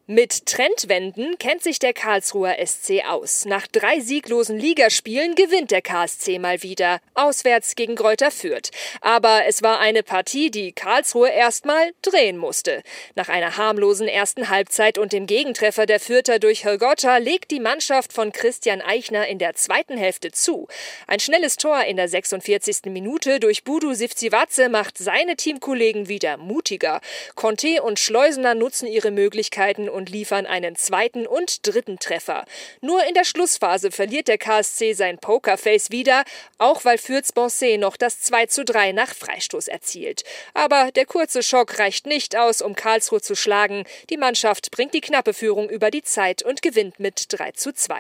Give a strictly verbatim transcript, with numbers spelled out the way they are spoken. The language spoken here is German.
Mit Trendwenden kennt sich der Karlsruher S C aus. Nach drei sieglosen Ligaspielen gewinnt der K S C mal wieder, auswärts gegen Greuther Fürth. Aber es war eine Partie, die Karlsruhe erstmal drehen musste. Nach einer harmlosen ersten Halbzeit und dem Gegentreffer der Fürther durch Hrgota legt die Mannschaft von Christian Eichner in der zweiten Hälfte zu. Ein schnelles Tor in der sechsundvierzigsten Minute durch Budu Sivcivace macht seine Teamkollegen wieder mutiger. Conte und Schleusener nutzen ihre Möglichkeiten und liefern einen zweiten und dritten Treffer. Nur in der Schlussphase verliert der K S C sein Pokerface wieder, auch weil Fürths Bonset noch das zwei zu drei nach Freistoß erzielt. Aber der kurze Schock reicht nicht aus, um Karlsruhe zu schlagen. Die Mannschaft bringt die knappe Führung über die Zeit und gewinnt mit drei zu zwei.